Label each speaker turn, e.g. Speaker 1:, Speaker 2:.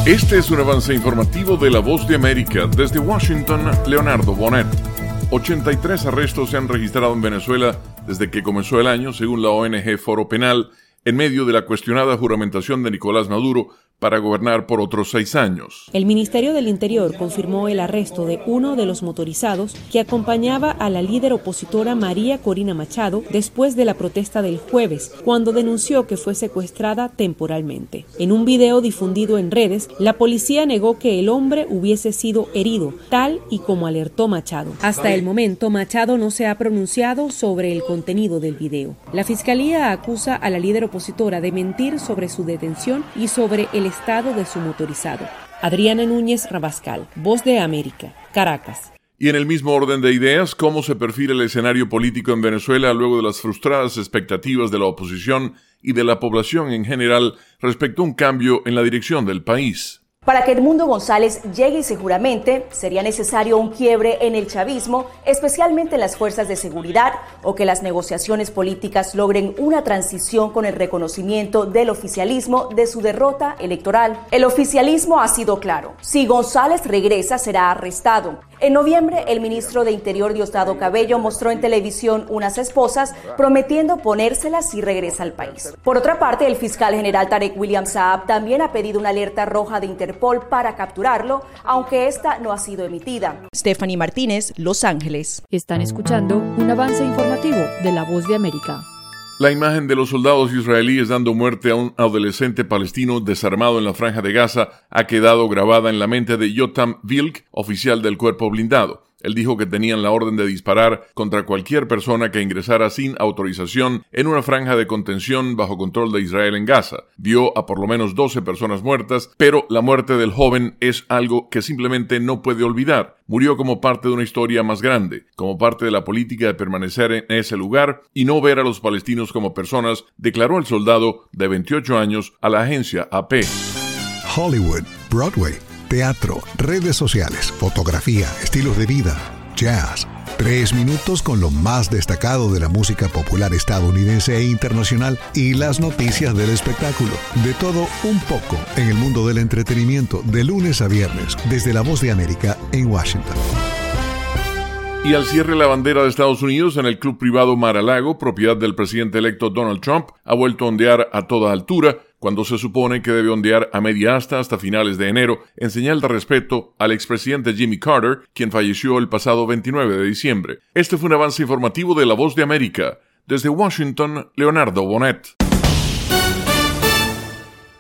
Speaker 1: Este es un avance informativo de La Voz de América. Desde Washington, Leonardo Bonet. 83 arrestos se han registrado en Venezuela desde que comenzó el año, según la ONG Foro Penal, en medio de la cuestionada juramentación de Nicolás Maduro para gobernar por otros 6 años.
Speaker 2: El Ministerio del Interior confirmó el arresto de uno de los motorizados que acompañaba a la líder opositora María Corina Machado después de la protesta del jueves, cuando denunció que fue secuestrada temporalmente. En un video difundido en redes, la policía negó que el hombre hubiese sido herido, tal y como alertó Machado. Hasta el momento, Machado no se ha pronunciado sobre el contenido del video. La Fiscalía acusa a la líder opositora de mentir sobre su detención y sobre el estado de su motorizado. Adriana Núñez Rabascal, Voz de América, Caracas.
Speaker 1: Y en el mismo orden de ideas, ¿cómo se perfila el escenario político en Venezuela luego de las frustradas expectativas de la oposición y de la población en general respecto a un cambio en la dirección del país?
Speaker 3: Para que Edmundo González llegue y seguramente sería necesario un quiebre en el chavismo, especialmente en las fuerzas de seguridad, o que las negociaciones políticas logren una transición con el reconocimiento del oficialismo de su derrota electoral. El oficialismo ha sido claro: si González regresa, será arrestado. En noviembre, el ministro de Interior, Diosdado Cabello, mostró en televisión unas esposas prometiendo ponérselas si regresa al país. Por otra parte, el fiscal general Tarek William Saab también ha pedido una alerta roja de Interpol para capturarlo, aunque esta no ha sido emitida.
Speaker 4: Stephanie Martínez, Los Ángeles.
Speaker 5: Están escuchando un avance informativo de La Voz de América.
Speaker 1: La imagen de los soldados israelíes dando muerte a un adolescente palestino desarmado en la Franja de Gaza ha quedado grabada en la mente de Yotam Vilk, oficial del cuerpo blindado. Él dijo que tenían la orden de disparar contra cualquier persona que ingresara sin autorización en una franja de contención bajo control de Israel en Gaza. Vio a por lo menos 12 personas muertas, pero la muerte del joven es algo que simplemente no puede olvidar. Murió como parte de una historia más grande, como parte de la política de permanecer en ese lugar y no ver a los palestinos como personas, declaró el soldado de 28 años a la agencia AP.
Speaker 6: Hollywood, Broadway, teatro, redes sociales, fotografía, estilos de vida, jazz. 3 minutos con lo más destacado de la música popular estadounidense e internacional y las noticias del espectáculo. De todo un poco en el mundo del entretenimiento, de lunes a viernes, desde La Voz de América en Washington.
Speaker 1: Y al cierre, la bandera de Estados Unidos en el club privado Mar-a-Lago, propiedad del presidente electo Donald Trump, ha vuelto a ondear a toda altura, cuando se supone que debe ondear a media asta hasta finales de enero, en señal de respeto al expresidente Jimmy Carter, quien falleció el pasado 29 de diciembre. Este fue un avance informativo de La Voz de América. Desde Washington, Leonardo Bonet.